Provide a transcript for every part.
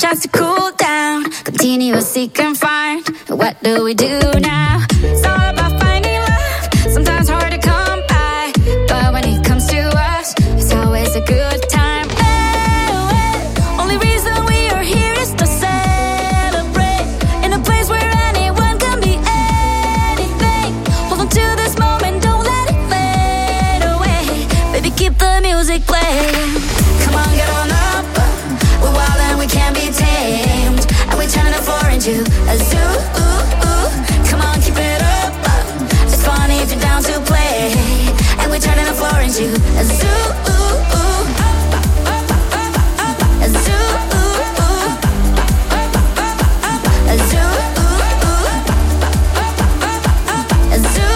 chance to cool down. Continue to seek and find. What do we do now? It's all about finding love. Sometimes hard to come by, but when it comes to us, it's always a good time. Only reason we are here is to celebrate in a place where anyone can be anything. Hold on to this moment, don't let it fade away. Baby, keep the music playing. Come on, get on up. We're wild and we can't be tamed, and we're turning the floor into a zoo. Come on, keep it up. It's funny if you're down to play, and we're turning the floor into a zoo. A zoo. A zoo. A zoo.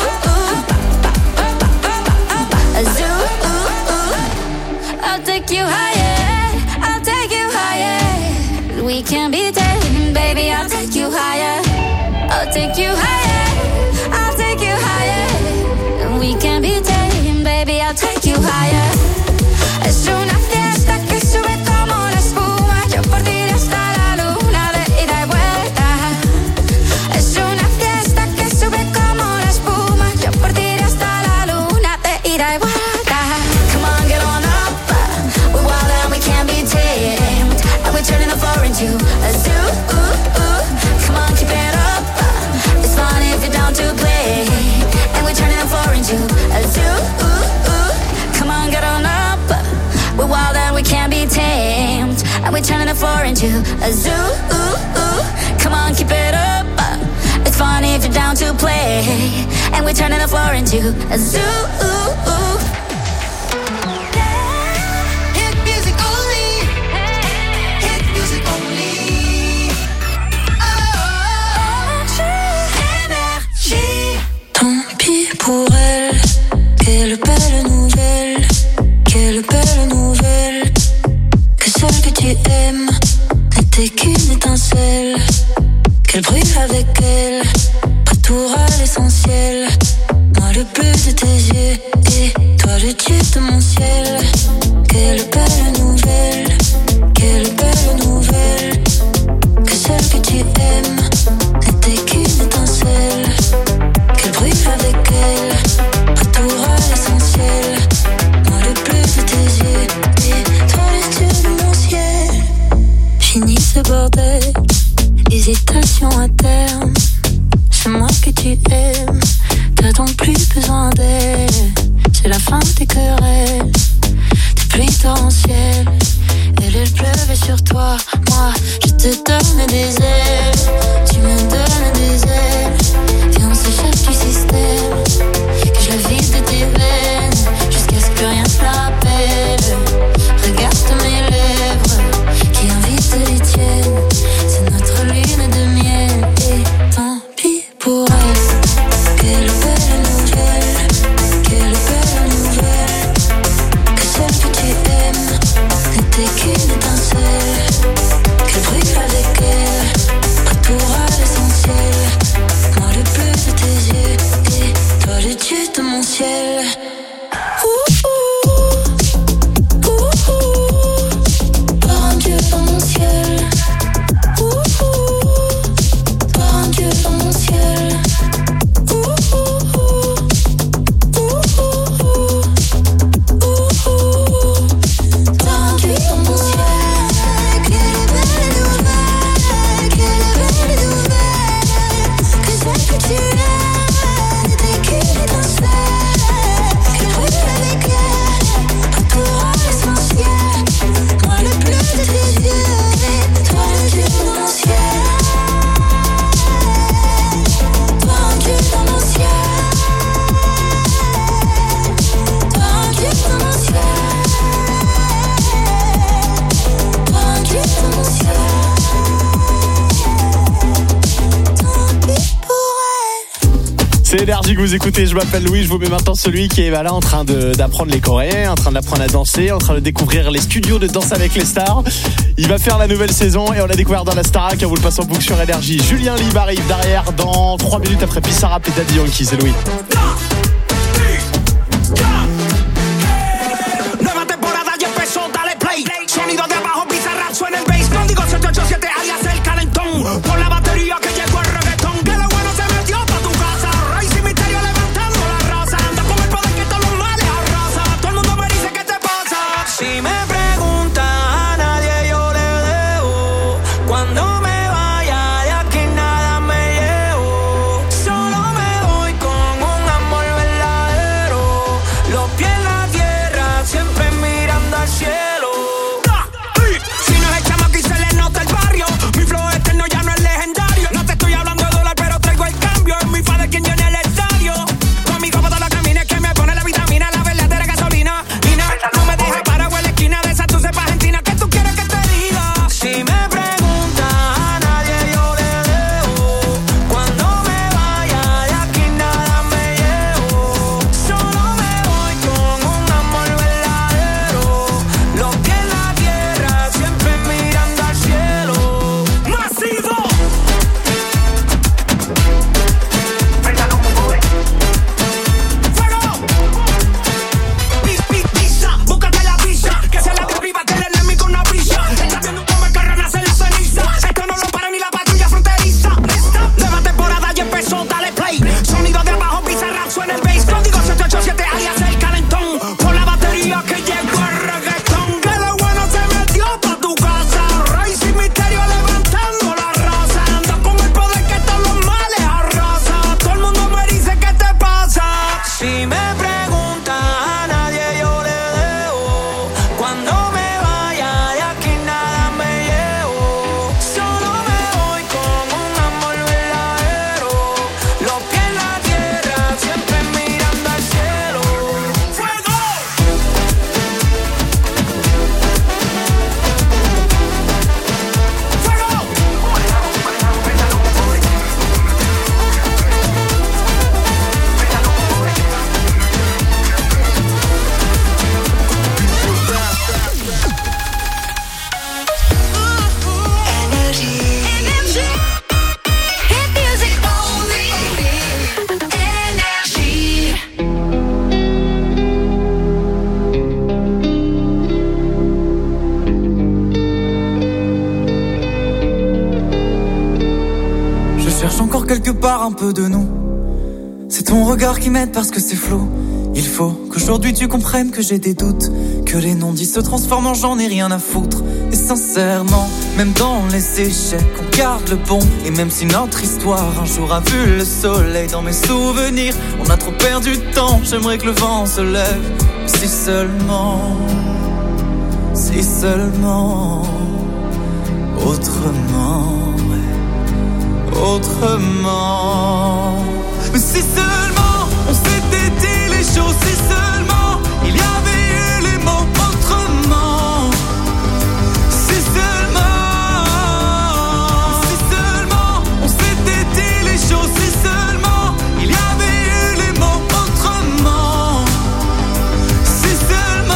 A zoo. I'll take you higher. I'll take you higher. We can be taken, baby. I'll take you higher. I'll take you higher. I'll take you higher. We can be taken, baby. I'll take you higher. Es una fiesta que sube como la espuma. Yo por ti hasta la luna de ida y vuelta. Es una fiesta que sube como la espuma. Yo por ti hasta la luna de ida y vuelta. Come on, get on up. We're wild and we can't be tamed, and we're turning the floor into a zoo. Come on, keep it up. It's fun if you're down to play, and we're turning the floor into a zoo. Come on, get on up. We're wild and we can't be tamed, and we're turning the floor into a zoo. Come on, keep it up. It's fun if you're down to play, and we're turning the floor into a zoo. Hit music only. Hit music only. Énergie. Tant pis pour elle, quelle belle nouvelle, quelle belle nouvelle. Que celle que tu aimes n'était qu'une étincelle, qu'elle brûle avec elle, retour à l'essentiel. Moi le bleu de tes yeux et toi le dieu de mon ciel. Quelle belle nouvelle, quelle belle nouvelle. Que celle que tu aimes n'était qu'une étincelle, qu'elle brûle avec elle, retour à l'essentiel. Moi le bleu de tes yeux et toi le dieu de mon ciel. Fini ce bordel, hésitation à terme. C'est moi que tu aimes, t'as donc plus besoin d'elle. C'est la fin des querelles, des pluies torrentielles. Elle pleuvait sur toi, moi je te donne des ailes. Tu me donnes des ailes, et on s'échappe du système. Que je la vide de tes veines, jusqu'à ce que rien te la rappelle. Regarde mes lèvres, qui invitent les tiennes. C'est notre lune de miel, et tant pis pour elle. Quelle belle nouvelle, quelle belle nouvelle. Que celle que tu aimes n'était qu'une étincelle, qu'elle brûle avec elle, retour à l'essentiel. Moi le bleu de tes yeux et toi le dieu de mon ciel. Par un dieu dans mon ciel. Par un dieu dans mon ciel. C'est Énergie que vous écoutez, je m'appelle Louis, je vous mets maintenant celui qui est là en train d'apprendre les Coréens, en train d'apprendre à danser, en train de découvrir les studios de Danse avec les stars. Il va faire la nouvelle saison et on l'a découvert dans la Starac, on vous le passe en boucle sur Énergie. Julien Lib arrive derrière dans 3 minutes après Pissarrap et Daddy Yankee, c'est Louis. Nueva temporada ya empezó, dale play. Sonido de abajo, Pissarrap, suena el bass. No digo cache encore quelque part un peu de nous. C'est ton regard qui m'aide parce que c'est flou. Il faut qu'aujourd'hui tu comprennes que j'ai des doutes, que les non-dits se transforment en j'en ai rien à foutre. Et sincèrement, même dans les échecs, on garde le bon. Et même si notre histoire un jour a vu le soleil, dans mes souvenirs, on a trop perdu de temps. J'aimerais que le vent se lève. Si seulement, autrement, autrement. Mais si seulement on s'était dit les choses, si seulement il y avait eu les mots autrement. Si seulement on s'était dit les choses, si seulement il y avait eu les mots autrement. Si seulement.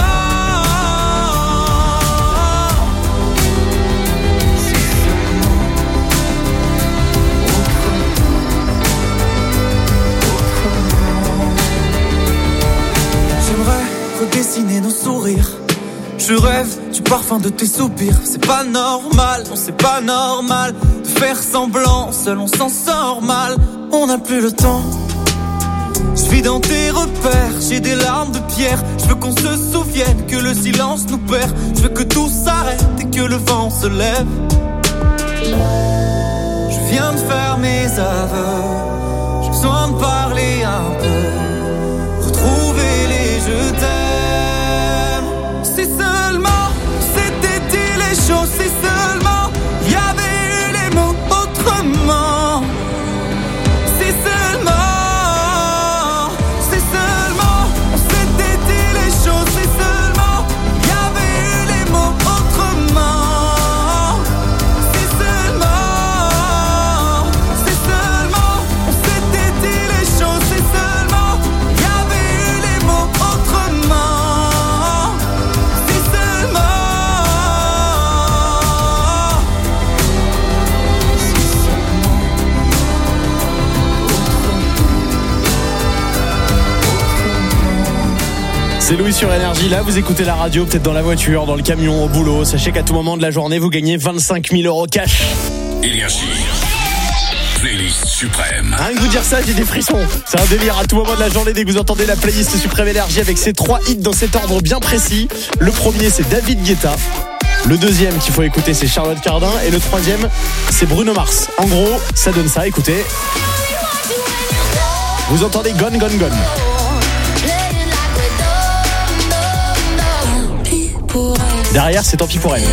Redessiner nos sourires. Je rêve du parfum de tes soupirs. C'est pas normal, non c'est pas normal de faire semblant, seul on s'en sort mal. On n'a plus le temps. Je vis dans tes repères, j'ai des larmes de pierre. Je veux qu'on se souvienne que le silence nous perd. Je veux que tout s'arrête et que le vent se lève. Je viens de faire mes aveux. J'ai besoin de parler un peu, retrouver les je t'aime. Si seulement c'était dit les choses, si seulement il y avait eu les mots autrement. Si seulement on s'était dit les choses, si seulement il y avait eu les mots autrement. Si seulement on s'était dit les choses, si seulement il y avait eu les mots autrement. Si seulement. C'est Louis sur Énergie. Là, vous écoutez la radio, peut-être dans la voiture, dans le camion, au boulot. Sachez qu'à tout moment de la journée, vous gagnez 25 000 € cash. Énergie. Playlist suprême. Rien que vous dire ça, j'ai des frissons. C'est un délire à tout moment de la journée dès que vous entendez la playlist Suprême Énergie avec ses 3 hits dans cet ordre bien précis. Le premier, c'est David Guetta. Le deuxième qu'il faut écouter, c'est Charlotte Cardin. Et le troisième, c'est Bruno Mars. En gros, ça donne ça, écoutez. Vous entendez Gone, Gone, Gone. Derrière, c'est Tant pis pour elle.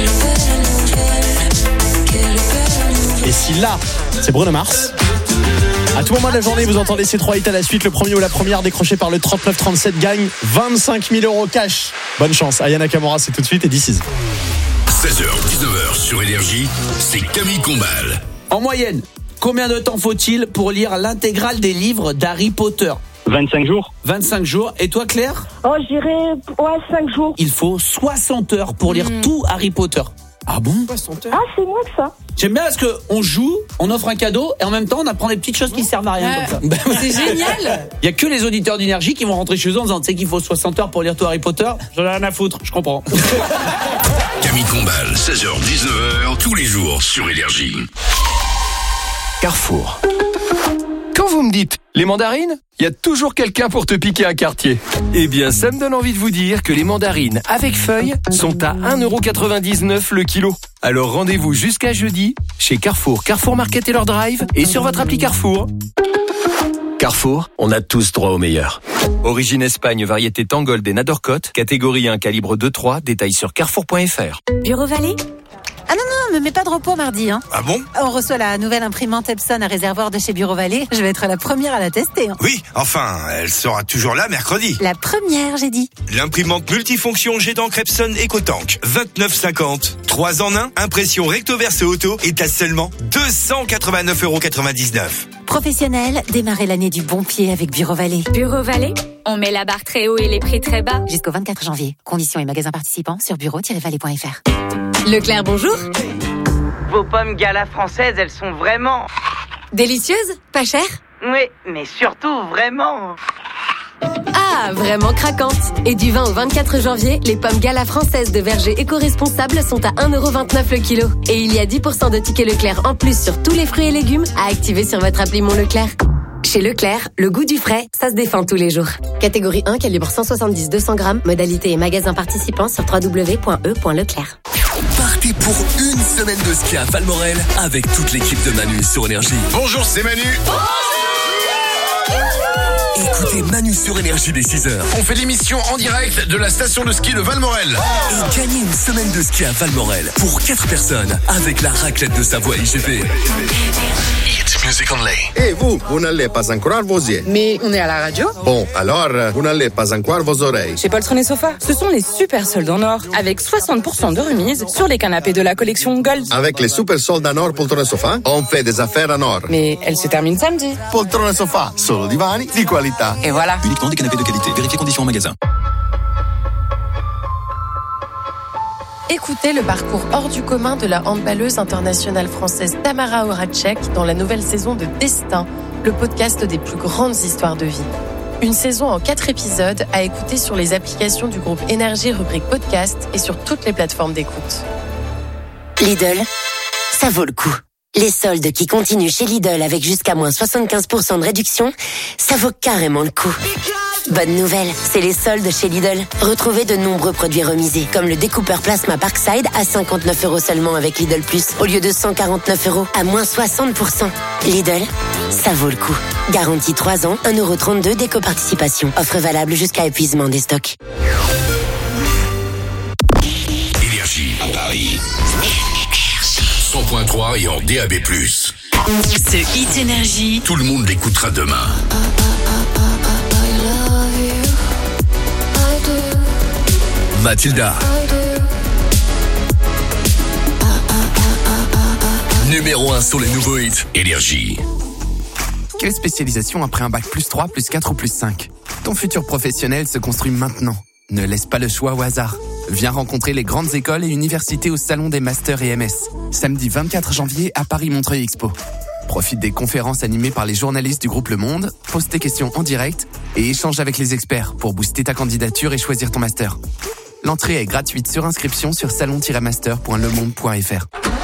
Et si là, c'est Bruno Mars. À tout moment de la journée, vous entendez ces 3 hits à la suite. Le premier ou la première décroché par le 39-37 gagne 25 000 € cash. Bonne chance. Aya Nakamura, c'est tout de suite et d'ici. 16h, 19h sur Énergie, c'est Camille Combal. En moyenne, combien de temps faut-il pour lire l'intégrale des livres d'Harry Potter ? 25 jours. 25 jours. Et toi, Claire ? Oh, je dirais 5 jours. Il faut 60 heures pour lire tout Harry Potter. Ah bon ? 60 heures. Ah, c'est moins que ça. J'aime bien parce qu'on joue, on offre un cadeau et en même temps on apprend des petites choses qui servent à rien comme ça. C'est génial. Il y a que les auditeurs d'Énergie qui vont rentrer chez eux en disant tu sais qu'il faut 60 heures pour lire tout Harry Potter. J'en ai rien à foutre, je comprends. Camille Combal, 16h, 19h, tous les jours sur Énergie. Carrefour. Quand vous me dites les mandarines, il y a toujours quelqu'un pour te piquer un quartier. Eh bien, ça me donne envie de vous dire que les mandarines avec feuilles sont à 1,99 € le kilo. Alors rendez-vous jusqu'à jeudi chez Carrefour, Carrefour Market et leur drive et sur votre appli Carrefour. Carrefour, on a tous droit au meilleur. Origine Espagne, variété Tangold et Nadorcote, catégorie 1, calibre 2-3, détails sur carrefour.fr. Bureau Vallée ? Ah non, me mets pas de repos mardi. Hein. Ah bon ? On reçoit la nouvelle imprimante Epson à réservoir de chez Bureau Vallée. Je vais être la première à la tester. Hein. Oui, enfin, elle sera toujours là mercredi. La première, j'ai dit. L'imprimante multifonction jet d'encre Epson EcoTank. 29,50. 3 en 1, impression recto verso auto est à seulement 289,99 €. Professionnel, démarrez l'année du bon pied avec Bureau Vallée. Bureau Vallée, on met la barre très haut et les prix très bas. Jusqu'au 24 janvier. Conditions et magasins participants sur bureau-vallée.fr. Leclerc, bonjour. Vos pommes Gala françaises, elles sont vraiment... Délicieuses ? Pas chères ? Oui, mais surtout vraiment... Ah, Ah, vraiment craquante. Et du 20 au 24 janvier, les pommes Gala françaises de verger éco-responsables sont à 1,29€ le kilo. Et il y a 10% de tickets Leclerc en plus sur tous les fruits et légumes à activer sur votre appli Mon Leclerc. Chez Leclerc, le goût du frais, ça se défend tous les jours. Catégorie 1, calibre 170-200 grammes. Modalité et magasin participants sur www.e.leclerc. Partez pour une semaine de ski à Valmorel avec toute l'équipe de Manu sur Énergie. Bonjour, c'est Manu. Écoutez Manu sur Énergie dès 6h. On fait l'émission en direct de la station de ski de Valmorel. Et gagnez une semaine de ski à Valmorel pour 4 personnes avec la raclette de Savoie IGP. It's music only. Et vous n'allez pas encore vos yeux. Mais on est à la radio. Bon, alors, vous n'allez pas encore vos oreilles. Chez Poltron et Sofa, ce sont les super soldes en or, avec 60% de remise sur les canapés de la collection Gold. Avec les super soldes en or Poltron et Sofa, on fait des affaires en or. Mais elle se termine samedi. Poltron et Sofa, solo divani di qualità. Et voilà. Uniquement des canapés de qualité. Vérifiez conditions en magasin. Écoutez le parcours hors du commun de la handballeuse internationale française Tamara Horacek dans la nouvelle saison de Destin, le podcast des plus grandes histoires de vie. Une saison en 4 épisodes à écouter sur les applications du groupe Énergie rubrique podcast et sur toutes les plateformes d'écoute. Lidl, ça vaut le coup. Les soldes qui continuent chez Lidl avec jusqu'à moins 75% de réduction, ça vaut carrément le coup. Bonne nouvelle, c'est les soldes chez Lidl. Retrouvez de nombreux produits remisés, comme le découpeur plasma Parkside à 59€ seulement avec Lidl Plus, au lieu de 149€, à moins 60%. Lidl, ça vaut le coup. Garantie 3 ans, 1,32€ d'éco-participation. Offre valable jusqu'à épuisement des stocks. Énergie à Paris. 100.3 et en DAB+. Ce Hit Énergie. Tout le monde l'écoutera demain. Mathilda. Numéro 1 sur les nouveaux hits. Énergie. Quelle spécialisation après un bac +3, +4 ou +5 ? Ton futur professionnel se construit maintenant. Ne laisse pas le choix au hasard. Viens rencontrer les grandes écoles et universités au Salon des Masters et MS. Samedi 24 janvier à Paris-Montreuil Expo. Profite des conférences animées par les journalistes du groupe Le Monde, pose tes questions en direct et échange avec les experts pour booster ta candidature et choisir ton master. L'entrée est gratuite sur inscription sur salon-master.lemonde.fr.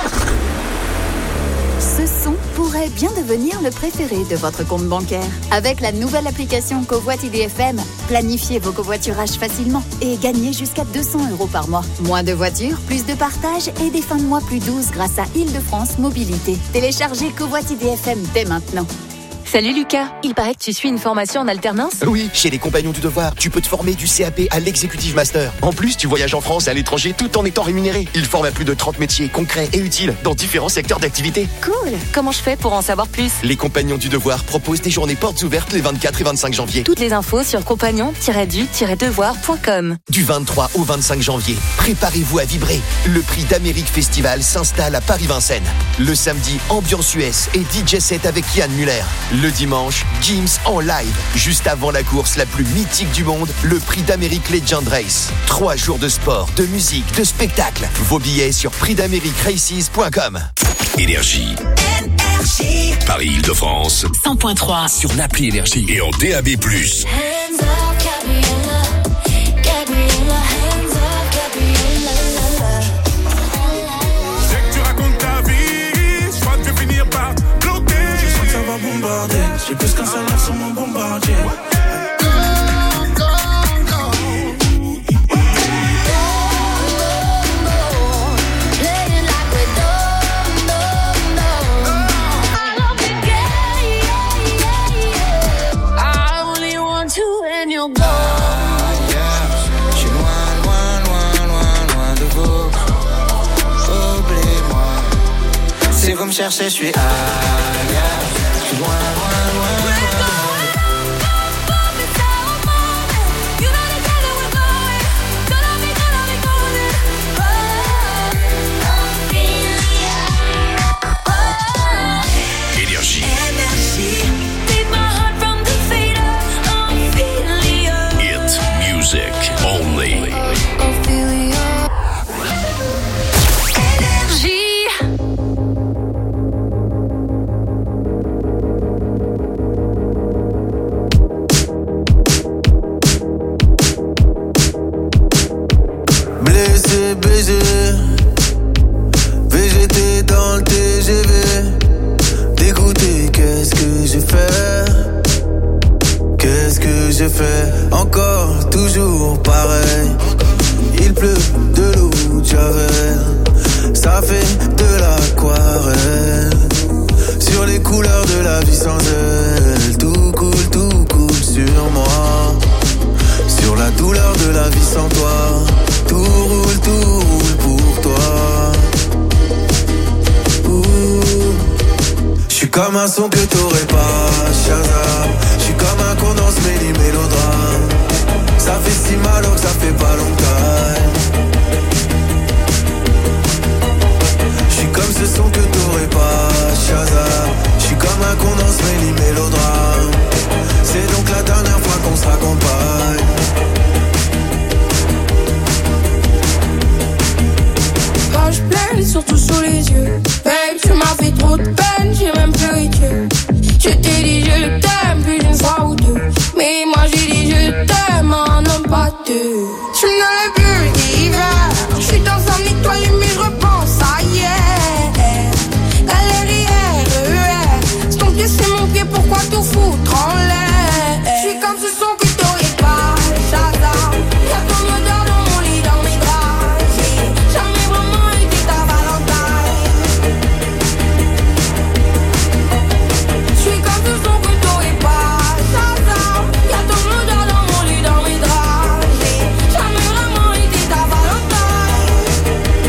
Ce son pourrait bien devenir le préféré de votre compte bancaire. Avec la nouvelle application Covoit IDFM, planifiez vos covoiturages facilement et gagnez jusqu'à 200€ par mois. Moins de voitures, plus de partage et des fins de mois plus douces grâce à Île-de-France Mobilité. Téléchargez Covoit IDFM dès maintenant. Salut Lucas, il paraît que tu suis une formation en alternance ? Oui, chez les Compagnons du Devoir, tu peux te former du CAP à l'Executive Master. En plus, tu voyages en France et à l'étranger tout en étant rémunéré. Ils forment à plus de 30 métiers concrets et utiles dans différents secteurs d'activité. Cool. Comment je fais pour en savoir plus ? Les Compagnons du Devoir proposent des journées portes ouvertes les 24 et 25 janvier. Toutes les infos sur compagnon-du-devoir.com. Du 23 au 25 janvier, préparez-vous à vibrer. Le prix d'Amérique Festival s'installe à Paris-Vincennes. Le samedi, ambiance US et DJ set avec Yann Muller. Le dimanche, Gims en live, juste avant la course la plus mythique du monde, le prix d'Amérique Legend Race. 3 jours de sport, de musique, de spectacle. Vos billets sur prixdameriqueraces.com. Énergie. Paris-Île-de-France. 100.3 sur l'appli Énergie et en DAB+. J'ai plus qu'un salaire sur mon bombardier. J'suis loin de vous. Oubliez-moi. Si vous me cherchez, j'suis ailleurs. J'suis loin. monter dans le TGV. Dégoûté, qu'est-ce que j'ai fait? Qu'est-ce que j'ai fait? Encore, toujours pareil. Il pleut de l'eau de Javel. Ça fait de l'aquarelle. Sur les couleurs de la vie sans elle. Tout coule sur moi. Sur la douleur de la vie sans toi. Tout roule pour toi. J'suis comme un son que t'aurais pas, Shazam. J'suis comme un con dans ce mélodrame. Ça fait si mal que ça fait pas longtemps. J'suis comme ce son que t'aurais pas, Shazam. J'suis comme un con dans ce mélodrame. C'est donc la dernière fois qu'on se raccompagne. Rage pleine, surtout sous les yeux. Babe, tu m'as fait trop de peine, j'ai même pleuré Dieu. Je t'ai dit je t'aime plus d'une fois ou deux. Mais moi j'ai dit je t'aime, un homme pas deux. Je n'aurais plus d'hiver. Je suis dans un étoile mais je repense à hier. Galère, c'est ton pied, c'est mon pied, pourquoi tout foutre en l'air? Je suis comme ce son que t'aurais pas, Shazam. Y'a ton odeur dans mon lit, dans mes draps. J'ai jamais vraiment été ta Valentine. Je suis comme ce son que t'aurais pas, Shazam. Y'a ton odeur dans mon lit, dans mes draps. J'ai jamais vraiment été ta Valentine.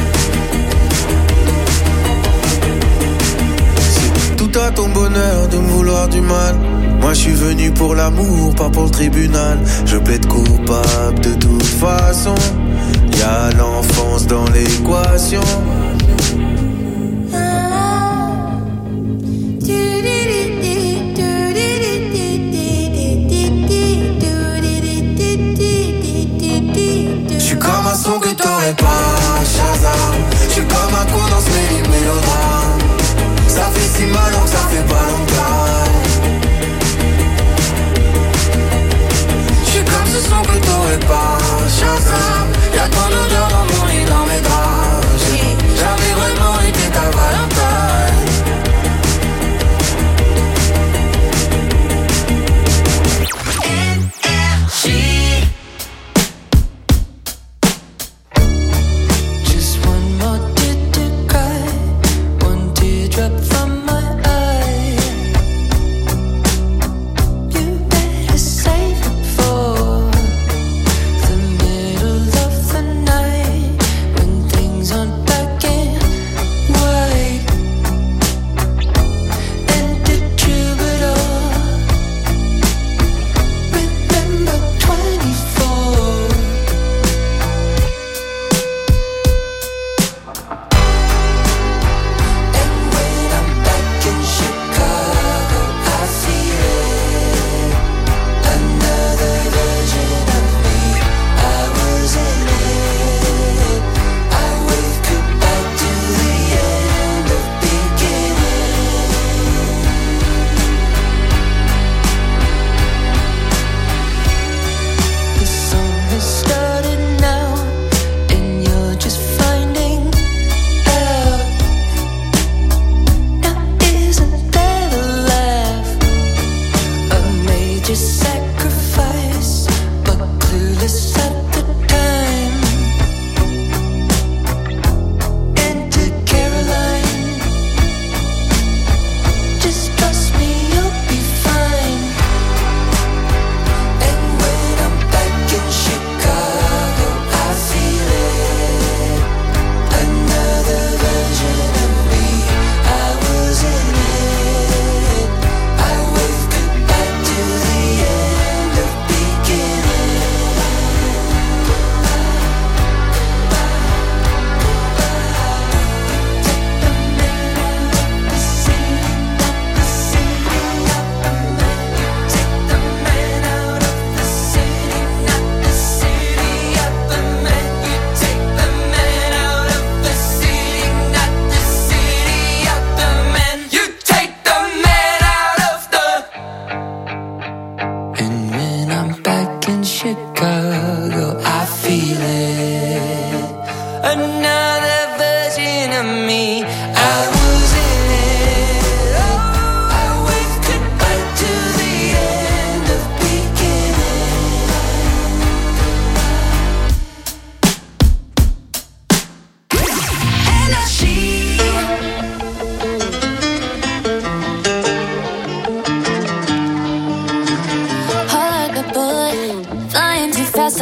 C'est tout à ton bonheur de me vouloir du mal. Moi je suis venu pour l'amour, pas pour le tribunal. Je plaide coupable de toute façon. Y'a l'enfance dans l'équation. J'suis comme un son que t'aurais pas, Shazam. J'suis comme un con dans ce mélodrame. Ça fait si mal que ça fait pas longtemps. J'suis comme ce son que t'aurais pas, Shazam. Y'a ton odeur dans mon lit, dans mes draps. J'ai jamais vraiment été ta Valentine. Just one more tear to cry, one teardrop from my eye. You better save it for the middle of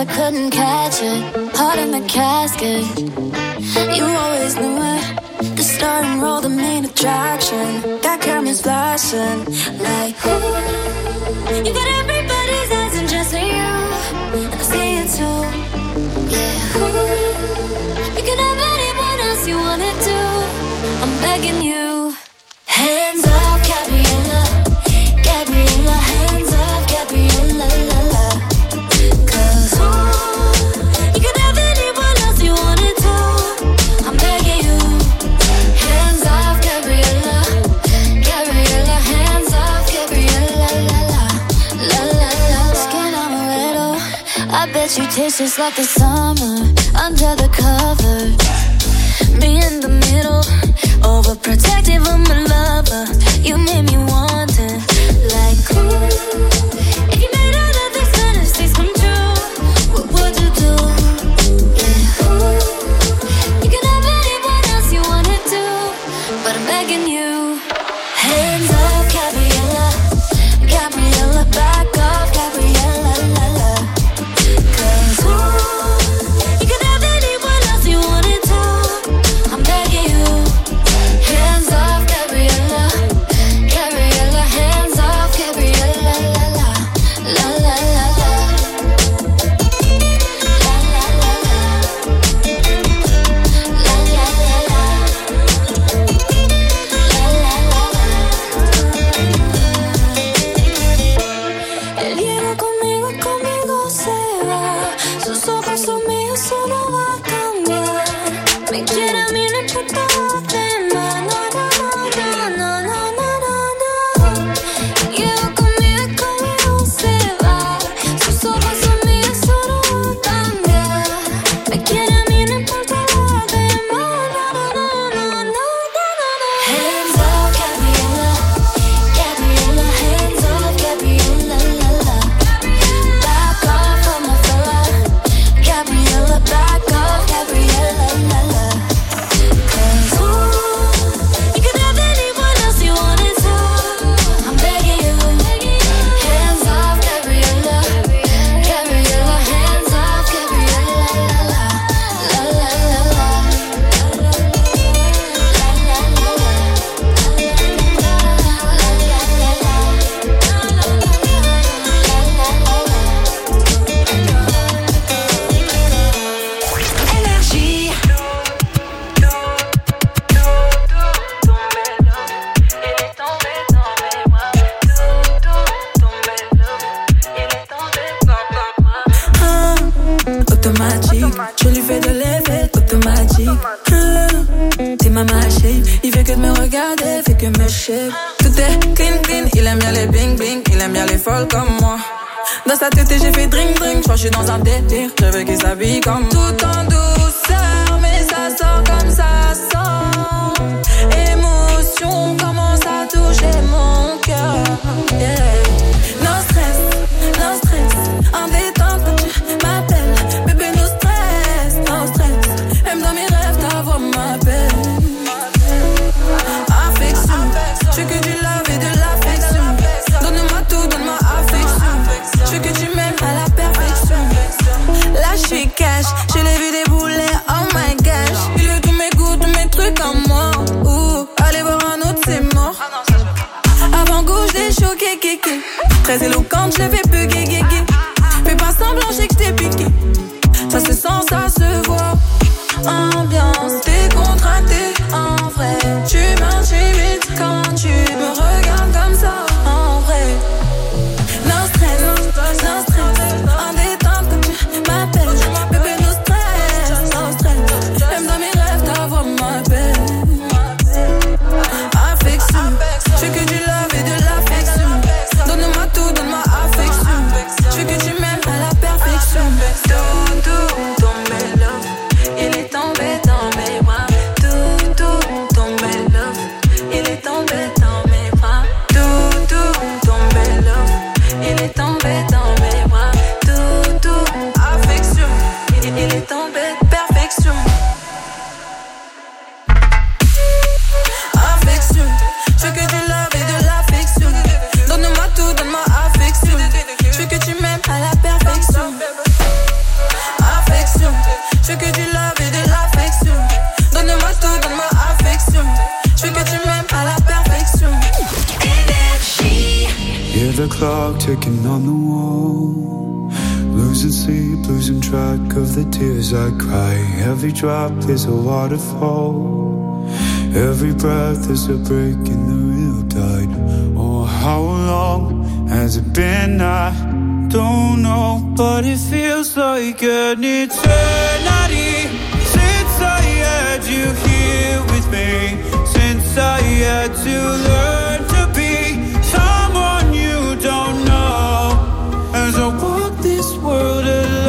I couldn't catch it. Heart in the casket. You always knew it. The start and roll, the main attraction. Got cameras flashing like ooh. You got everybody's eyes and just me you. And I see it too. Yeah, ooh. You can have anyone else you wanted to. I'm begging you. Hands up, Gabriella. Gabriella, hands up, Gabriella, la la. 'Cause you can have anyone else you wanted to. I'm begging you. Hands off, Gabriella. Gabriella, hands off, Gabriella, la la. La la la. Skin amaretto. I bet you taste just like the summer under the covers. Me in the middle, overprotective of my lover. You made me want it, like ooh. If you made all of these fantasies come true, what would you do? Yeah, ooh. You can have anyone else you wanted to, but I'm begging you. Hands off, Gabriella. Gabriella, back off, Gabriella, la la. 'Cause ooh, you can have anyone else you wanted to. I'm begging you. Hands off, Gabriella. Gabriella, hands off, Gabriella, la la. La la la la. La la la la. La la la la. La la la la. Él llega conmigo y conmigo se va. Sus ojos son míos, eso no va a cambiar. Me quiere a mí, no importa de más. No, no, no, no, no, no, no, no. Llega conmigo y conmigo se va. Sus ojos son míos, eso no va a cambiar. Me quiere a mí, no importa de más. No, no, no, no, no, no, no. Hands off, Gabriella. Gabriella, hands off, Gabriella, la la. Back off of my fella. Gabriella, back off, Gabriella, la la. 'Cause ooh, you can have anyone else you wanted to. I'm begging you. Hands off, Gabriella. Gabriella, hands off, Gabriella, la la. La la la la. La la la Énergie. Automatique, je lui fais de l'effet automatique. T'es ma shape, il fait que de me regarder, fait que me shape. Tout est clean clean, il aime bien les bling bling, il aime bien les folles comme moi. Dans sa tête j'ai fait drink drink, je crois que je suis dans un délire, je veux qu'il s'habille comme tout en douceur, mais ça sort comme ça sort. Émotion commence à toucher mon cœur. Yeah. No stress, en détente quand tu m'appelles. Bébé, no stress, même dans mes rêves ta voix m'appelle. Affection, je veux que tu love et de l'affection. Donne-moi tout, donne-moi affection. Je veux que tu m'aimes à la perfection. Là je suis cash, je l'ai vu débouler, oh my gosh. Il veut tous mes goûts, tous mes trucs en moi. Ouh, allez voir un autre, c'est mort. Avant gauche, j'ai choqué, kéké. Très éloquente, je l'ai fait plus gué. Fais pas semblant, j'ai que je t'ai piqué. Ça se sent, ça se voit. Ambiance décontractée, en vrai. Tu m'intimides quand tu me regardes comme ça, en vrai. No stress, en détente quand tu m'appelles. Bébé, no stress, même dans mes rêves ta voix m'appelle. Affection, je veux que tu love et de l'affection. Donne-moi tout, donne-moi affection. Je veux que tu m'aimes à la perfection. Tout, tombé love, il est tombé dans mes bras. Tout, tombé love, il est tombé dans mes bras. Tout, tombé love, il est tombé dans mes bras. Tout, affection, il est tombé perfection. clock ticking on the wall. Losing sleep, losing track of the tears I cry. Every drop is a waterfall. Every breath is a break in the real tide. Oh, how long has it been? I don't know, but it feels like an eternity since I had you here with me. Since I had to learn to be someone you don't know. As I walk this world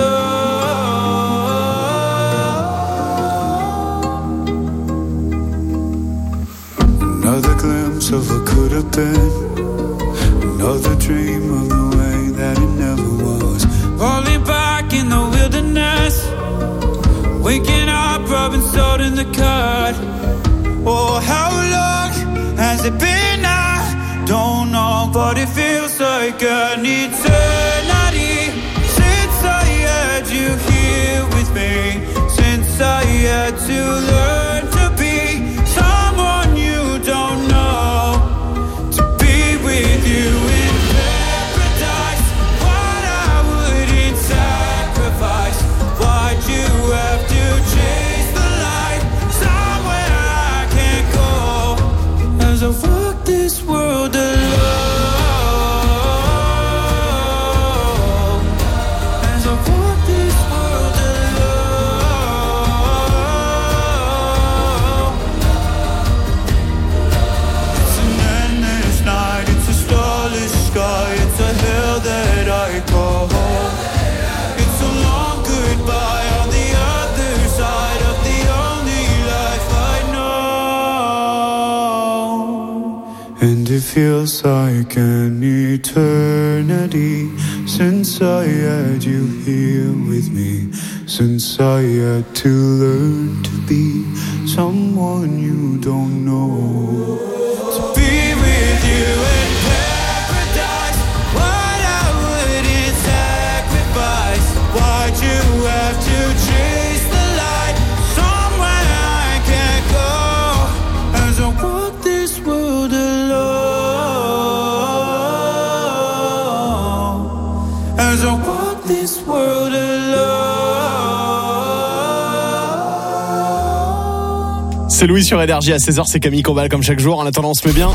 alone. Another glimpse of what could have been. Another dream of the way that it never was. Falling back in the wilderness. Waking up, rubbing salt in the cut. Oh, how long has it been? I don't know, but it feels like an eternity since I had you here with me. Since I had to learn to be someone you don't know. To be with you in paradise, what I wouldn't sacrifice. Why'd you have to chase the light somewhere I can't go? As I walk this world alone. As I walk this world alone. It's an endless night, it's a starless sky, it's a hell that I call home. It's a long goodbye on the other side of the only life I know. And it feels like an eternity since I had you here with me. Since I had to learn to be someone you don't know. To be with you in paradise, what I wouldn't sacrifice. Why'd you have to chase the light somewhere I can't go? As I walk this world alone. As I walk this world alone. C'est Louis sur Énergie à 16h, c'est Camille Combal comme chaque jour. En attendant, on se met bien.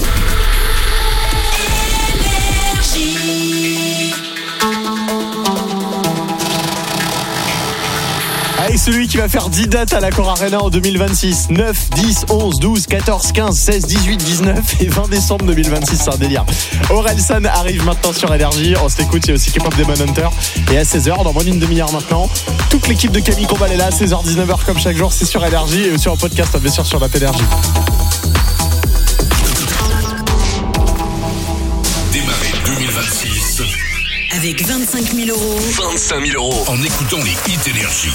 Allez, celui qui va faire 10 dates à l'Accor Arena en 2026. 9, 10, 11, 12, 14, 15, 16, 18, 19 et 20 décembre 2026, c'est un délire. Orelsan arrive maintenant sur Énergie. On s'écoute, il y a aussi K-pop Demon Hunter. Et à 16h, dans moins d'une demi-heure maintenant, toute l'équipe de Camille Combal est là. 16h, 19h comme chaque jour, c'est sur Énergie et sur un podcast, bien sûr, sur l'app Énergie. Démarrez 2026 avec 25 000 euros. 25 000 euros en écoutant les hits Énergie.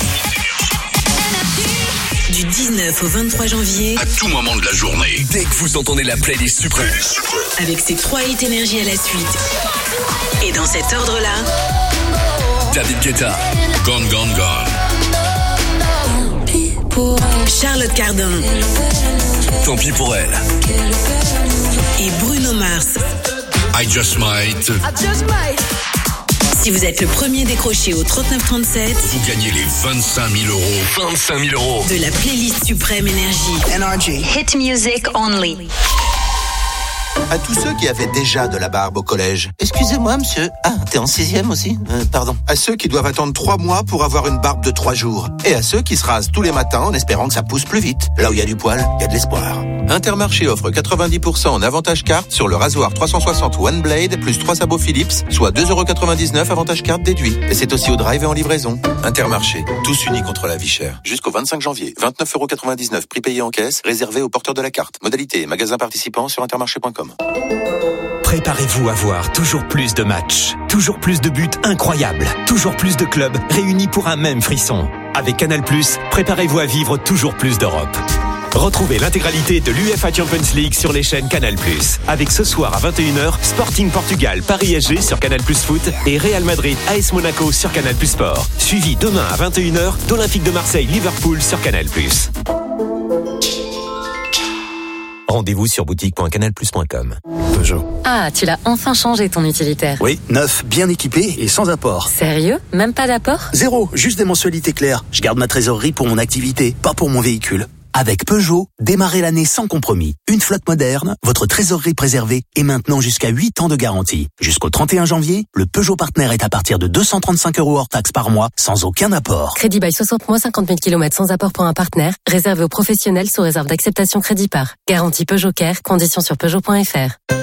Du 19 au 23 janvier. À tout moment de la journée. Dès que vous entendez la playlist suprême. Avec ces 3 hits Énergie à la suite. Et dans cet ordre-là. David Guetta. Gone, Gone, Gone. Charlotte Cardin. Tant pis pour elle. Et Bruno Mars. I Just Might. Si vous êtes le premier décroché au 3937, vous gagnez les 25 000 euros. 25 000 euros. De la playlist suprême Énergie. Hit music only. À tous ceux qui avaient déjà de la barbe au collège. Excusez-moi, monsieur. Ah, t'es en 6e aussi pardon. À ceux qui doivent attendre 3 mois pour avoir une barbe de 3 jours. Et à ceux qui se rasent tous les matins en espérant que ça pousse plus vite. Là où il y a du poil, il y a de l'espoir. Intermarché offre 90% en avantage carte sur le rasoir 360 One Blade plus 3 sabots Philips, soit 2,99€ avantage carte déduit. Et c'est aussi au drive et en livraison. Intermarché, tous unis contre la vie chère. Jusqu'au 25 janvier, 29,99€ prix payé en caisse, réservé aux porteurs de la carte. Modalité et magasin participant sur intermarché.com. Préparez-vous à voir toujours plus de matchs, toujours plus de buts incroyables, toujours plus de clubs réunis pour un même frisson. Avec Canal+, préparez-vous à vivre toujours plus d'Europe. Retrouvez l'intégralité de l'UEFA Champions League sur les chaînes Canal+. Avec ce soir à 21h, Sporting Portugal, Paris SG sur Canal+ Foot et Real Madrid AS Monaco sur Canal+ Sport. Suivi demain à 21h d'Olympique de Marseille Liverpool sur Canal+. Rendez-vous sur boutique.canalplus.com. Peugeot. Ah, tu l'as enfin changé ton utilitaire. Oui, neuf, bien équipé et sans apport. Sérieux? Même pas d'apport? Zéro, juste des mensualités claires. Je garde ma trésorerie pour mon activité, pas pour mon véhicule. Avec Peugeot, démarrez l'année sans compromis. Une flotte moderne, votre trésorerie préservée et maintenant jusqu'à 8 ans de garantie. Jusqu'au 31 janvier, le Peugeot Partner est à partir de 235 € hors taxe par mois, sans aucun apport. Crédit by 60 mois, 50 000 km sans apport pour un partenaire. Réservé aux professionnels sous réserve d'acceptation crédit par. Garantie Peugeot Care, conditions sur Peugeot.fr.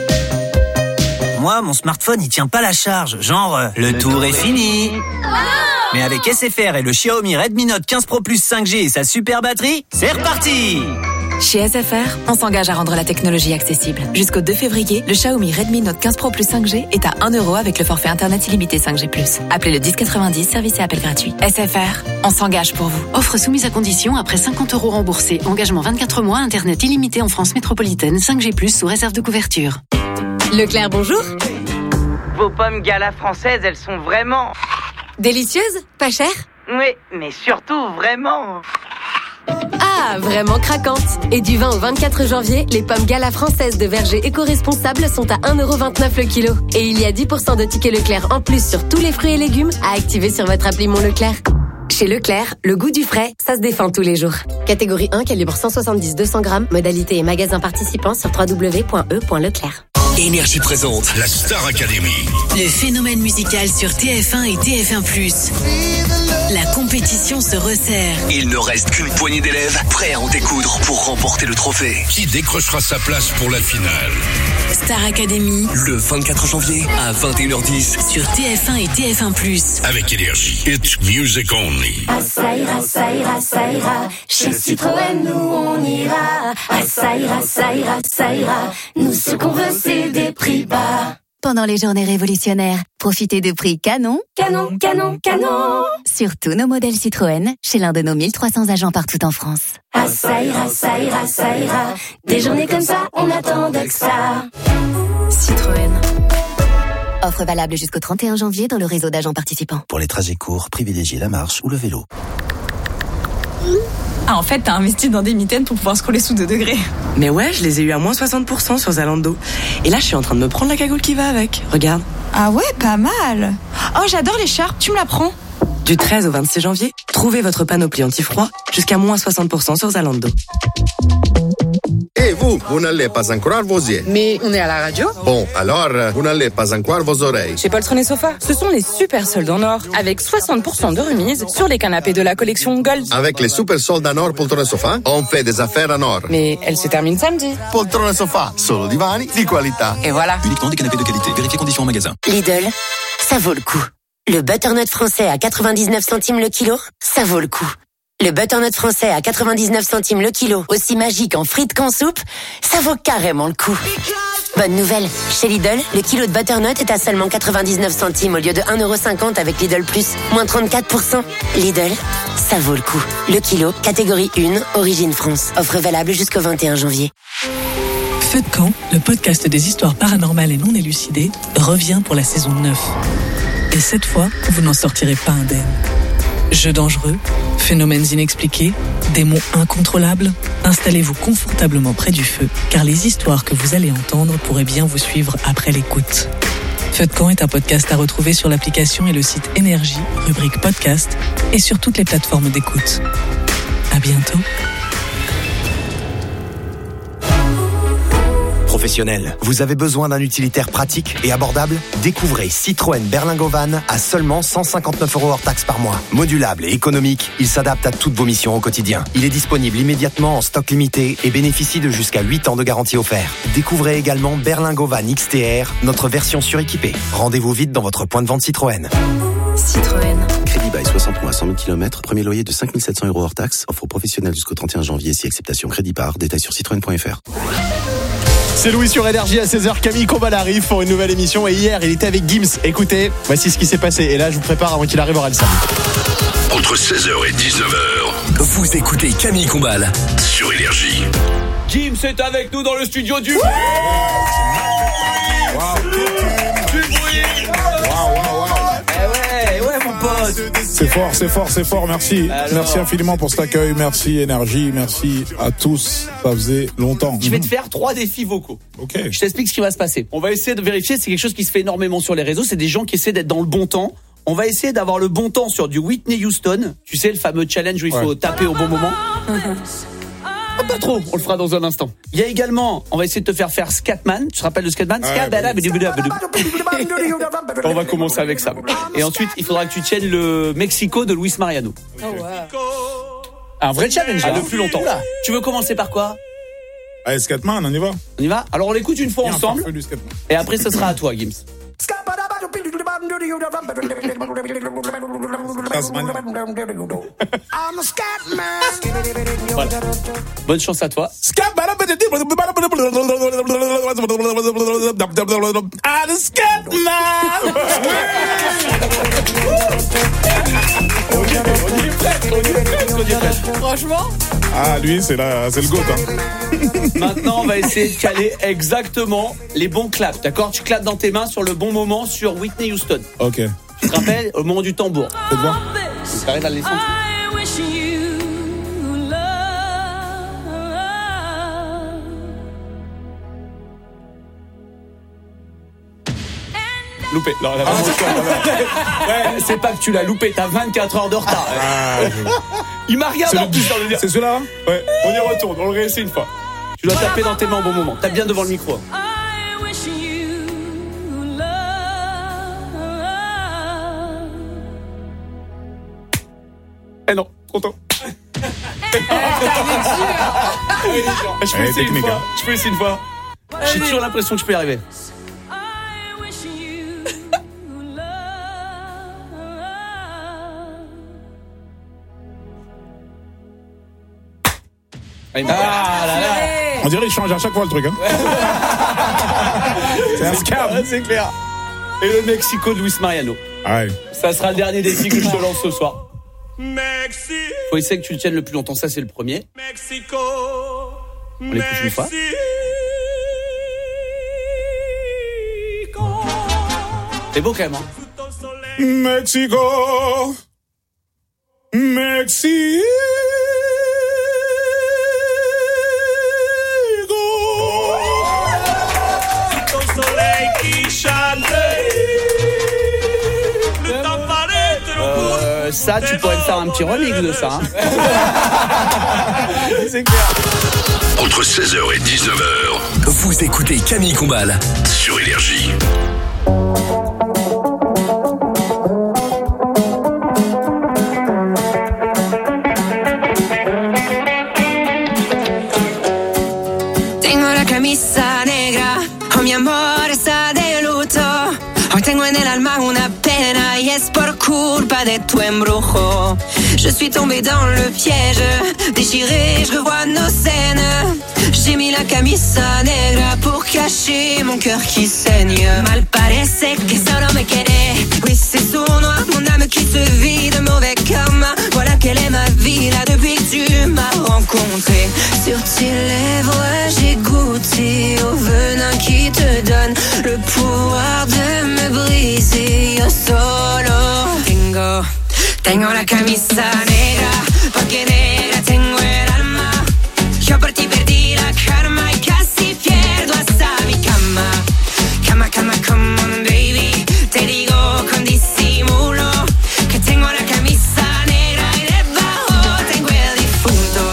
Moi, mon smartphone, il tient pas la charge. Genre, le tour est fini. Mais avec SFR et le Xiaomi Redmi Note 15 Pro Plus 5G et sa super batterie, c'est reparti! Chez SFR, on s'engage à rendre la technologie accessible. Jusqu'au 2 février, le Xiaomi Redmi Note 15 Pro Plus 5G est à 1 € avec le forfait internet illimité 5G+. Appelez le 1090, service et appel gratuit. SFR, on s'engage pour vous. Offre soumise à condition après 50 € remboursés. Engagement 24 mois, internet illimité en France métropolitaine, 5G+, sous réserve de couverture. Leclerc, bonjour. Vos pommes Gala françaises, elles sont vraiment... Délicieuses? Pas chères? Oui, mais surtout vraiment... Ah, vraiment craquantes. Et du 20 au 24 janvier, les pommes Gala françaises de verger éco-responsables sont à 1,29 € le kilo. Et il y a 10% de tickets Leclerc en plus sur tous les fruits et légumes à activer sur votre appli Mon Leclerc. Chez Leclerc, le goût du frais, ça se défend tous les jours. Catégorie 1, calibre 170-200 grammes, modalité et magasin participant sur www.e.leclerc. Énergie présente la Star Academy. Le phénomène musical sur TF1 et TF1+. La compétition se resserre. Il ne reste qu'une poignée d'élèves prêts à en découdre pour remporter le trophée. Qui décrochera sa place pour la finale? Star Academy. Le 24 janvier à 21h10 sur TF1 et TF1+. Avec Énergie. It's music only. Ah, ça ira, ça ira, ça ira. Chez Citroën, nous on ira. Ah, ça ira, ça ira, ça ira. Nous ce qu'on veut c'est des prix bas. Pendant les journées révolutionnaires, profitez de prix canon, Canon, canon, canon. sur tous nos modèles Citroën, chez l'un de nos 1300 agents partout en France. Ah, ça ira, ça ira, ça ira. Des journées comme ça, on attendait que ça. Citroën. Offre valable jusqu'au 31 janvier dans le réseau d'agents participants. Pour les trajets courts, privilégiez la marche ou le vélo. Ah, en fait, t'as investi dans des mitaines pour pouvoir scroller sous 2 degrés. Mais ouais, je les ai eu à moins 60% sur Zalando. Et là, je suis en train de me prendre la cagoule qui va avec. Regarde. Ah ouais, pas mal. Oh, j'adore l'écharpe, tu me la prends? Du 13 au 26 janvier, trouvez votre panoplie anti-froid jusqu'à moins 60% sur Zalando. Et vous n'allez pas encore vos yeux. Mais on est à la radio. Bon, alors, vous n'allez pas encore vos oreilles. Chez Poltron et Sofa, ce sont les super soldes en or, avec 60% de remise sur les canapés de la collection Gold. Avec les super soldes en or Poltron et Sofa, on fait des affaires en or. Mais elle se termine samedi. Poltron et Sofa, solo divani di qualità. Et voilà. Uniquement des canapés de qualité. Vérifiez conditions en magasin. Lidl, ça vaut le coup. Le butternut français à 99 centimes le kilo, ça vaut le coup. Le butternut français à 99 centimes le kilo, aussi magique en frites qu'en soupe, ça vaut carrément le coup. Bonne nouvelle, chez Lidl, le kilo de butternut est à seulement 99 centimes au lieu de 1,50 € avec Lidl Plus, moins 34%. Lidl, ça vaut le coup. Le kilo, catégorie 1, origine France. Offre valable jusqu'au 21 janvier. Feu de camp, le podcast des histoires paranormales et non élucidées, revient pour la saison 9. Et cette fois, vous n'en sortirez pas indemne. Jeux dangereux, phénomènes inexpliqués, démons incontrôlables, installez-vous confortablement près du feu, car les histoires que vous allez entendre pourraient bien vous suivre après l'écoute. Feu de camp est un podcast à retrouver sur l'application et le site Énergie, rubrique podcast, et sur toutes les plateformes d'écoute. À bientôt. Professionnel, vous avez besoin d'un utilitaire pratique et abordable? Découvrez Citroën Berlingo Van à seulement 159 € hors taxe par mois. Modulable et économique, il s'adapte à toutes vos missions au quotidien. Il est disponible immédiatement en stock limité et bénéficie de jusqu'à 8 ans de garantie offerte. Découvrez également Berlingo Van XTR, notre version suréquipée. Rendez-vous vite dans votre point de vente Citroën. Citroën. Crédit bail 60 mois, 100 000 km, premier loyer de 5 700 € hors taxe, offre professionnelle jusqu'au 31 janvier si acceptation crédit par, détail sur citroën.fr. C'est Louis sur Énergie à 16h. Camille Combal arrive pour une nouvelle émission. Et hier, il était avec Gims. Écoutez, voici ce qui s'est passé. Et là, je vous prépare avant qu'il arrive au Relsan. Entre 16h et 19h, vous écoutez Camille Combal sur Énergie. Gims est avec nous dans le studio du bruit. Du bruit. Ouais, mon pote. C'est C'est fort, merci. Alors... Merci infiniment pour cet accueil, merci Énergie, merci à tous, ça faisait longtemps. Je vais te faire 3 défis vocaux. Ok. Je t'explique ce qui va se passer. On va essayer de vérifier, c'est quelque chose qui se fait énormément sur les réseaux, c'est des gens qui essaient d'être dans le bon temps. On va essayer d'avoir le bon temps sur du Whitney Houston, tu sais, le fameux challenge où il faut taper au bon moment. Pas trop, on le fera dans un instant. Il y a également, on va essayer de te faire Scatman. Tu te rappelles de Scatman? On va commencer avec ça. Et ensuite, il faudra que tu tiennes le Mexico de Luis Mariano. Oh, wow. Un vrai challenge, le plus longtemps. Tu veux commencer par quoi? Allez, Scatman, on y va. On y va? Alors on l'écoute une fois ensemble. Et après, ce sera à toi, Gims. Voilà. Bonne chance à toi. Franchement. Ah, lui, c'est le GOAT. Hein. Maintenant, on va essayer de caler exactement les bons claps. D'accord? Tu clapes dans tes mains sur le bon moment sur Whitney Houston. Ok. Tu te rappelles au moment du tambour. Faites voir. Tu arrives à le laisser. Loupé. Non, ouais, c'est pas que tu l'as loupé, t'as 24 heures de retard. Il m'a regardé en plus. C'est celui-là? Ouais. On y retourne, on le réessaie une fois. Tu dois taper dans tes mains au bon moment. Tape bien devant le micro. Eh non, trop tôt. Je peux essayer une fois. Je peux essayer une fois. J'ai toujours l'impression que je peux y arriver. Ah là là. On dirait qu'il change à chaque fois le truc. Hein. C'est un scam. Ouais, c'est clair. Et le Mexico de Luis Mariano. Ouais. Ça sera le dernier défi que je te lance ce soir. Faut essayer que tu le tiennes le plus longtemps. Ça, c'est le premier. On l'écoute une fois. C'est beau quand même, hein. Mexico. Ça, tu pourrais me faire un petit remix de ça. Hein. C'est clair. Entre 16h et 19h, vous écoutez Camille Combal sur Énergie. Tengo la camisa negra, oh mi amor está de luto. Hoy tengo en el alma una pena y es por culpa de tu embrujo. Je suis tombée dans le piège, déchirée, je revois nos scènes. J'ai mis la camisa negra pour cacher mon cœur qui saigne. Mal parece que solo me querés. Oui, c'est sournois, mon âme qui se vide, mauvais karma. Voilà quelle est ma vie là depuis que tu m'as rencontré. Sur tes lèvres, j'ai goûté au venin qui te donne le pouvoir de me briser. Yo solo tengo la camisa negra, porque negra tengo el alma. Yo por ti perdí la karma y casi pierdo hasta mi cama. Cama, cama, come on baby, te digo con disimulo que tengo la camisa negra y debajo tengo el difunto.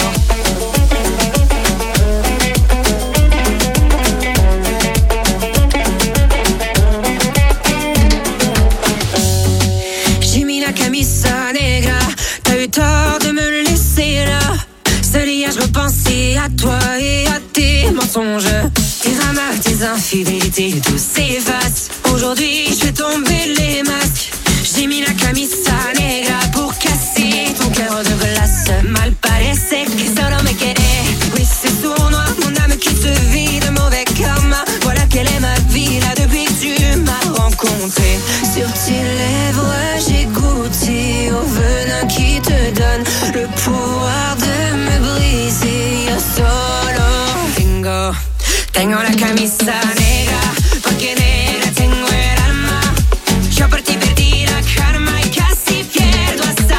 J'ai mis la camisa negra, t'as eu tort de me laisser là. Seul hier je repensais à toi et à tes mensonges. Tes dramas, tes infidélités, tout s'efface. Aujourd'hui je fais tomber les masques. J'ai mis la camisa negra pour casser ton cœur de glace. Mal parece que solo me querés. Oui, c'est sournois, mon âme qui se vide, mauvais karma. Voilà quelle est ma vie là depuis que tu m'as rencontré. Sur tes lèvres, j'ai goûté au venin qui te donne le pouvoir de me briser. Yo solo tengo la camisa negra, porque negra tengo el alma. Yo por ti perdí la karma y casi pierdo hasta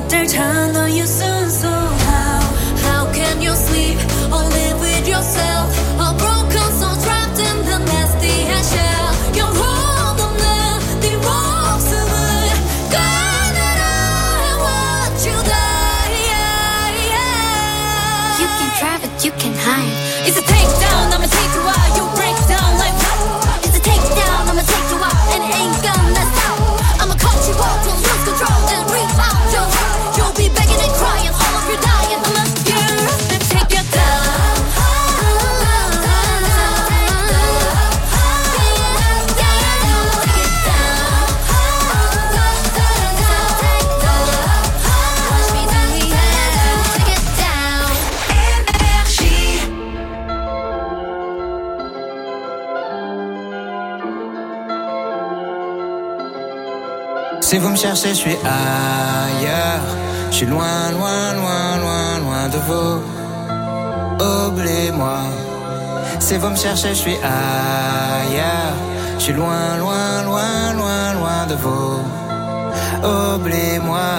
것들 다 너의 순서. How can you sleep or live with yourself? A broken soul trapped in the nasty shell. You're hold 없는 네 목숨을 꺼내라 and watch you die. You can try but you can hide. It's a takedown, I'ma take you out. You break down like what? It's a takedown, I'ma take you out, and it ain't gonna stop. I'ma cut you off till lose control, then rebound your heart. You'll be begging and crying, all of you dying. I'ma take you down. Si vous me cherchez, je suis ailleurs. Je suis loin, loin, loin, loin, loin de vous. Oubliez-moi. Si vous me cherchez, je suis ailleurs. Je suis loin, loin, loin, loin, loin de vous. Oubliez-moi.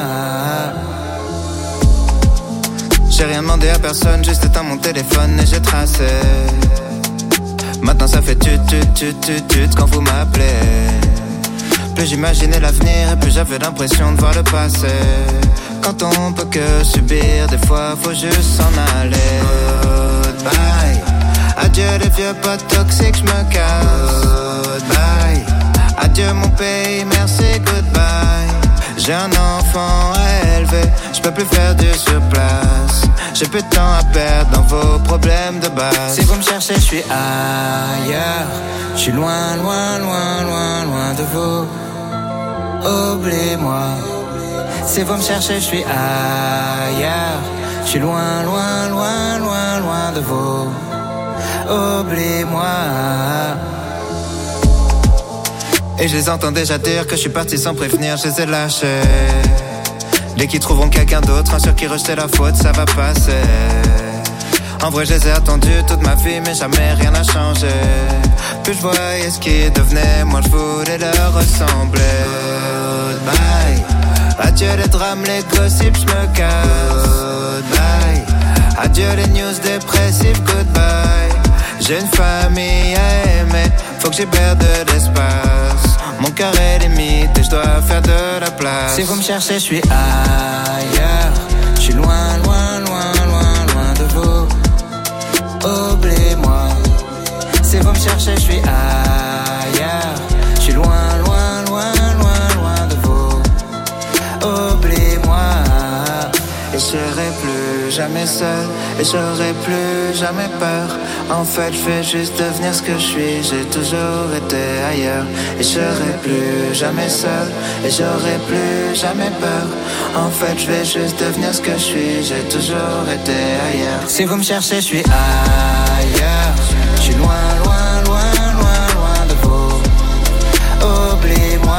J'ai rien demandé à personne, juste éteint mon téléphone et j'ai tracé. Maintenant ça fait tut quand vous m'appelez. Plus j'imaginais l'avenir et plus j'avais l'impression de voir le passé. Quand on peut que subir, des fois faut juste s'en aller. Goodbye. Adieu les vieux potes toxiques, j'me casse. Goodbye. Adieu mon pays, merci, goodbye. J'ai un enfant à élever, j'peux plus faire du surplace. J'ai plus de temps à perdre dans vos problèmes de base. Si vous me cherchez, je suis ailleurs. Je suis loin, loin, loin, loin, loin de vous. Oubliez-moi. Si vous me cherchez, je suis ailleurs. Je suis loin, loin, loin, loin, loin de vous. Oubliez-moi. Et je les entends déjà dire que je suis parti sans prévenir, je les ai lâchés. Les qui trouveront quelqu'un d'autre, un sur qui rejeter la faute, ça va passer. En vrai je les ai attendus toute ma vie, mais jamais rien n'a changé. Plus je voyais ce qui devenait, moi je voulais leur ressembler. Goodbye. Adieu les drames, les gossips, je me casse. Goodbye. Adieu les news dépressives, goodbye. J'ai une famille à aimer, faut que j'y perde de l'espace. Mon cœur est limite et je dois faire de la place. Si vous me cherchez, je suis ailleurs. Je suis loin, loin, loin, loin, loin de vous. Oubliez-moi. Si vous me cherchez, je suis ailleurs. Je suis loin, loin, loin, loin, loin de vous. Oubliez-moi. Et je serai plus jamais seul, et j'aurai plus jamais peur. En fait, je vais juste devenir ce que je suis. J'ai toujours été ailleurs. Et je serai plus jamais seul, et j'aurai plus jamais peur. En fait, je vais juste devenir ce que je suis. J'ai toujours été ailleurs. Si vous me cherchez, je suis ailleurs. Je suis loin, loin, loin, loin, loin de vous. Oubliez-moi.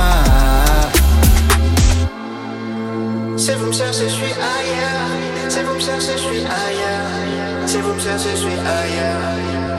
Si vous me cherchez, je suis ailleurs. Si vous me cherchez, je suis ailleurs. Si vous me cherchez, je suis ailleurs.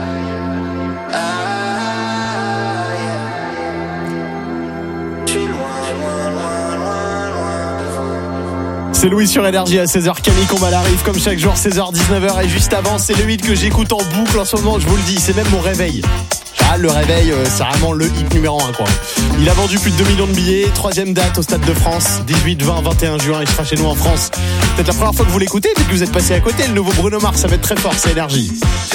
Je suis loin, loin, loin, loin, loin. C'est Louis sur Énergie à 16h. Camille Combal arrive comme chaque jour, 16h, 19h. Et juste avant, c'est le hit que j'écoute en boucle en ce moment, je vous le dis. C'est même mon réveil. Ah, le réveil, c'est vraiment le hit numéro 1, quoi. Il a vendu plus de 2 millions de billets. 3e date au Stade de France, 18, 20, 21 juin. Il sera chez nous en France. Peut-être la première fois que vous l'écoutez, peut-être que vous êtes passé à côté. Le nouveau Bruno Mars, ça va être très fort, c'est Énergie.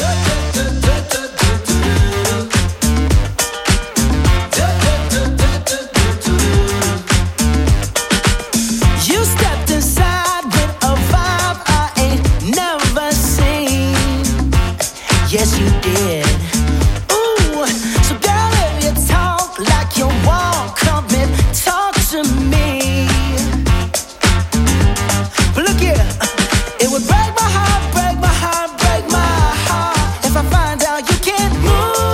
Yes, you did. Ooh, so girl, if you talk like you walk, come and talk to me. But look here, it would break my heart, break my heart, break my heart if I find out you can't move.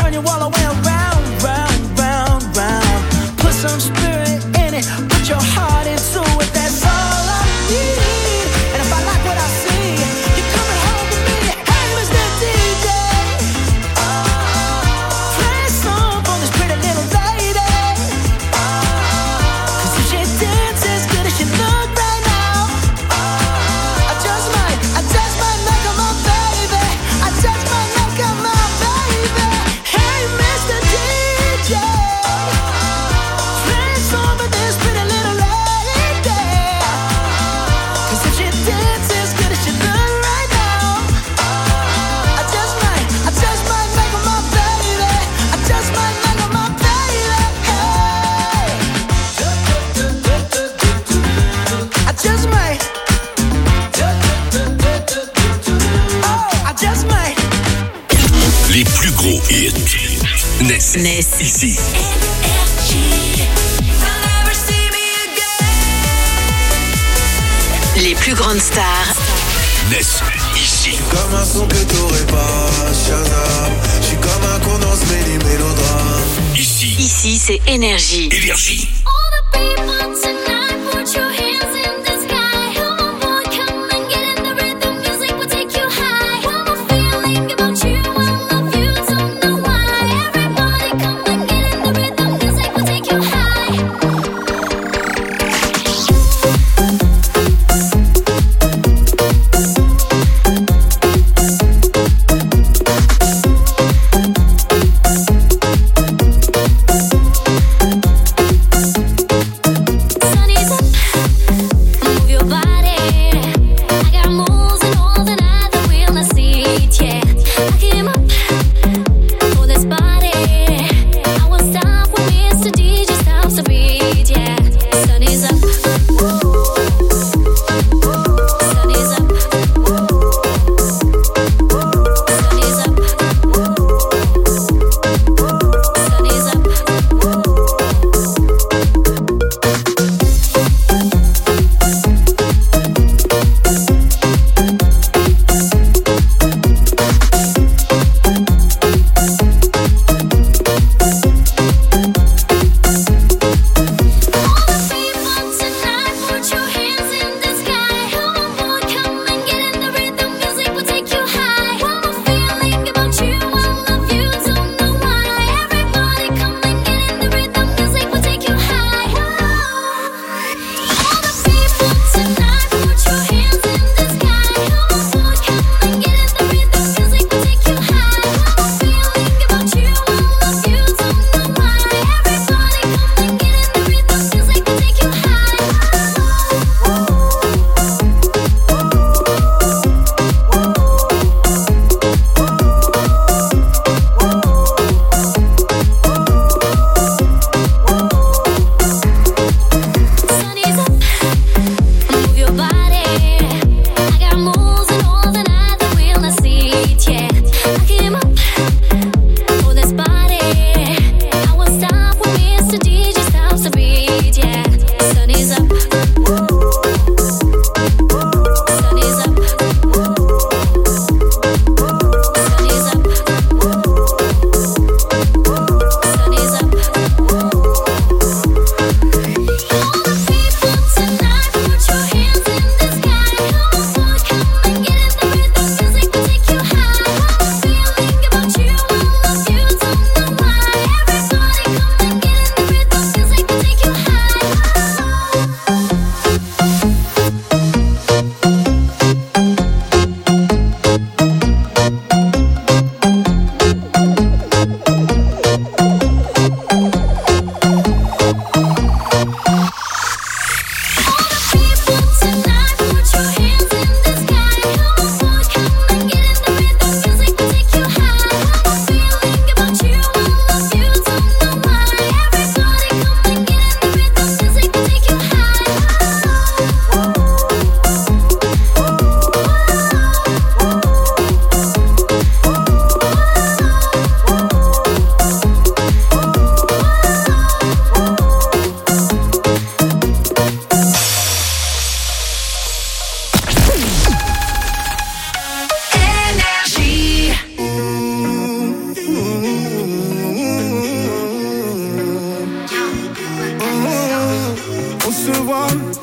turn you all the way around, round, round, round. Put some spirit in it, put your heart into it, that's all I need. And if I like what I see, you're coming home with me. Hey, Mr. DJ, play a song for this pretty little lady. 'Cause if she dances as good as she look right now, I just might make her my baby. I just might make her my baby. Hey, Mr. DJ, play a song for this pretty little lady. 'Cause if she dances as good as she look right now, I just might make her my baby. I just might make her my baby. Hey, I just might. Oh, I just might. Les plus gros hits naissent ici. Les plus grandes stars Naissent ici. Comme un son que t'aurais pas, Shazam. Je suis comme un con dans ce mélodrame. Ici. Ici, c'est Énergie. Énergie.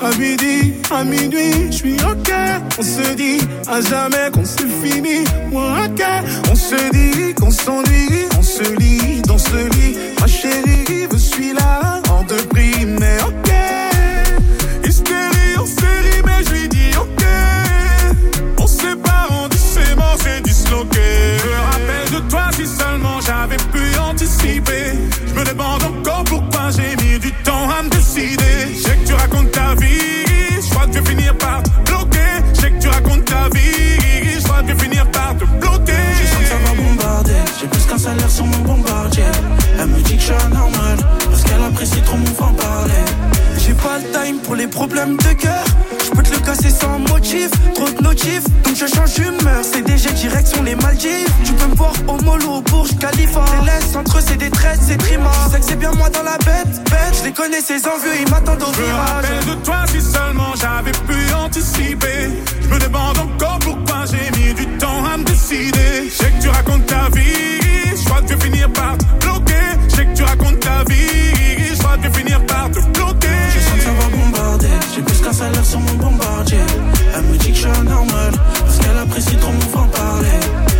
À midi, à minuit, je suis ok. On se dit à jamais qu'on c'est fini. Moi ok. On se dit qu'on s'ennuie. On se lit dans ce lit. Ma chérie, je suis là hors de prix, mais ok. Hystérie en série, mais je lui dis ok. On se sépare en doucement, c'est disloqué. Je me rappelle de toi si seulement j'avais pu anticiper. Je me demande encore pourquoi j'ai mis du temps à me décider. Je sais que tu racontes ta vie, je crois que je vais finir par te bloquer. Je sais que tu racontes ta vie, je crois que je vais finir par te bloquer. Je sens que ça va bombarder, j'ai plus qu'un salaire sur mon bombardier. Elle me dit que je suis anormal, parce qu'elle apprécie trop mon franc-parler. J'ai pas le time pour les problèmes de cœur. Je peux te le casser sans motif, trop de notifs, donc je change d'humeur. CDG direction les Maldives. Tu peux me voir au mollo au Burj Khalifa. Les laisses entre eux c'est des traites, c'est trima. Je sais que c'est bien moi dans la bête. Je les connais ces envieux, ils m'attendent au virage. Je me rappelle de toi si seulement j'avais pu anticiper. Je me demande encore pourquoi j'ai mis du temps à me décider. Je sais que tu racontes ta vie, je crois que je vais finir par te bloquer. Je sais que tu racontes ta vie, je crois que je vais finir par te bloquer. Je sens que ça va bombarder, j'ai plus qu'un salaire sur mon bombardier. Elle me dit que je suis anormal, parce qu'elle apprécie trop mon franc-parler.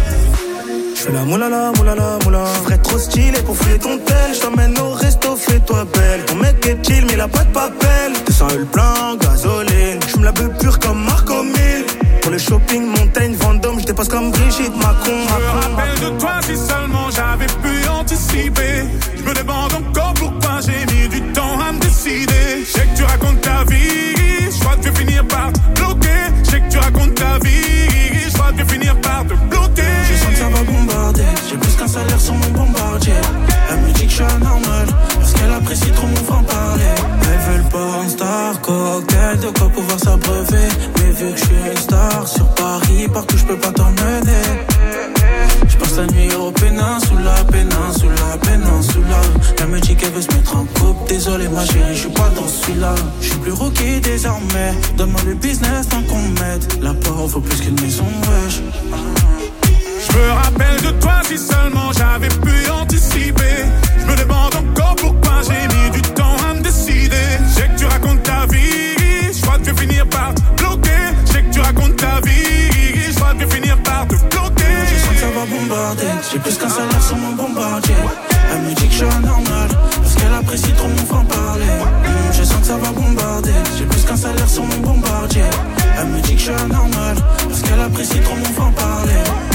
Je fais la moulala, moulala, moula. Je ferais trop stylé pour fouiller ton tel. Je t'emmène au resto, fais-toi belle. Ton mec est chill, mais il a pas de papel. 200 le plein, gasoline. Je me la veux pure comme Marco 1000. Pour le shopping, montagne, Vendôme, je dépasse comme Brigitte Macron. Je me rappelle de toi si seulement j'avais pu anticiper. Je me demande encore pourquoi j'ai mis du temps à me décider. Je sais que tu racontes ta vie, je crois que je vais finir par te bloquer. Je sais que tu racontes ta vie, je crois que je vais finir par te bloquer. Je sens que ça va bombarder, j'ai plus qu'un salaire sur mon bombardier. Elle me dit que je suis anormal, parce qu'elle apprécie trop mon franc-parler. Elles veulent pas un star, cocktail, de quoi pouvoir s'abreuver. Mais vu que je suis une star, sur Paris, partout je peux pas t'emmener. Je passe la nuit au péninsula. Elle me dit qu'elle veut se mettre en couple. Désolé ma chérie, je suis pas dans celui-là. Je suis plus rookie désormais. Donne-moi le business tant qu'on m'aide. La porte vaut plus qu'une maison, wesh. Je me rappelle de toi si seulement j'avais pu anticiper. Je me demande encore pourquoi j'ai mis du temps à me décider. Je sais que tu racontes ta vie, je crois que je vais finir par te bloquer. Je sais que tu racontes ta vie, je crois que je vais finir par te bloquer. Je sens que ça va bombarder, j'ai plus qu'un salaire sur mon bombardier. Elle me dit que je suis anormal, parce qu'elle apprécie trop mon franc-parler. Je sens que ça va bombarder, j'ai plus qu'un salaire sur mon bombardier. Elle me dit que je suis anormal, parce qu'elle apprécie trop mon franc-parler.